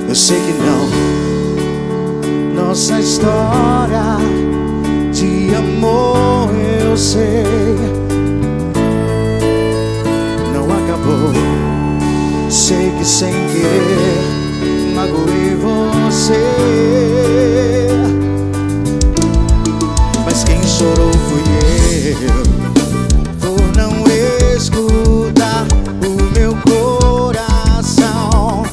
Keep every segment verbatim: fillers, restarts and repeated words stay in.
Eu sei que não. Nossa história de amor, eu sei, não acabou. Sei que sem querer magoei você, mas quem chorou fui eu, por não escutar o meu coração.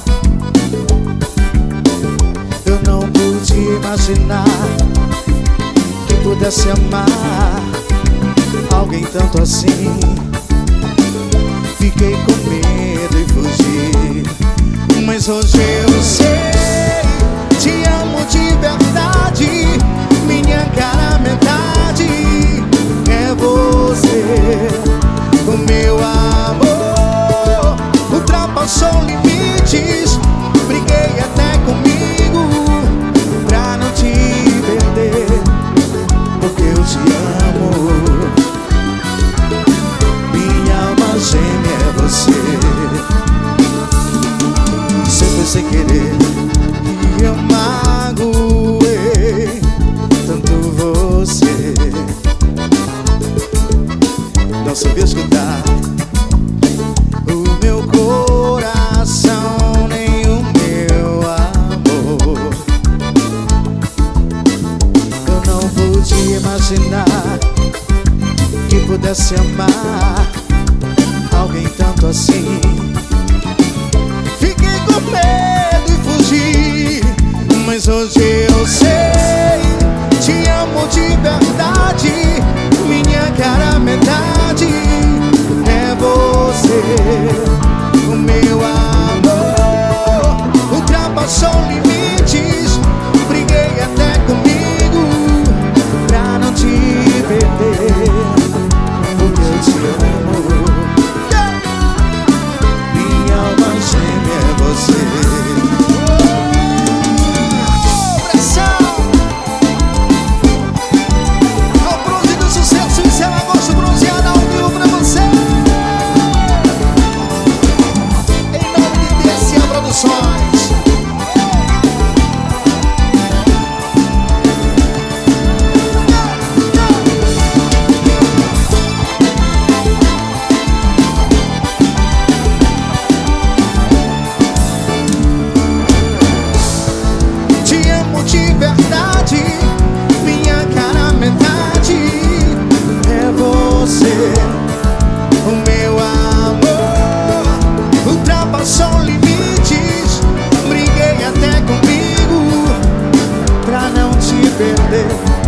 Eu não pude imaginar que pudesse amar alguém tanto assim. Fiquei com medo e fugi, mas hoje eu sei, te amo de verdade. Minha cara metade é você. O meu amor ultrapassou limites. Briguei até comigo pra não te perder, porque eu te amo. Minha alma gêmea é você. Sempre sem querer que eu magoei tanto você. Não soube escutar o meu coração, nem o meu amor. Eu não pude imaginar que pudesse amar alguém tanto assim. Fiquei com medo e fugi, mas hoje eu sei, te amo de verdade. Minha cara metade é você. O meu amor ultrapassou limites. Briguei até comigo pra não te perder, porque eu te amo. Minha alma gêmea é você. De verdade, minha cara metade é você. O meu amor ultrapassou limites. Briguei até comigo pra não te perder,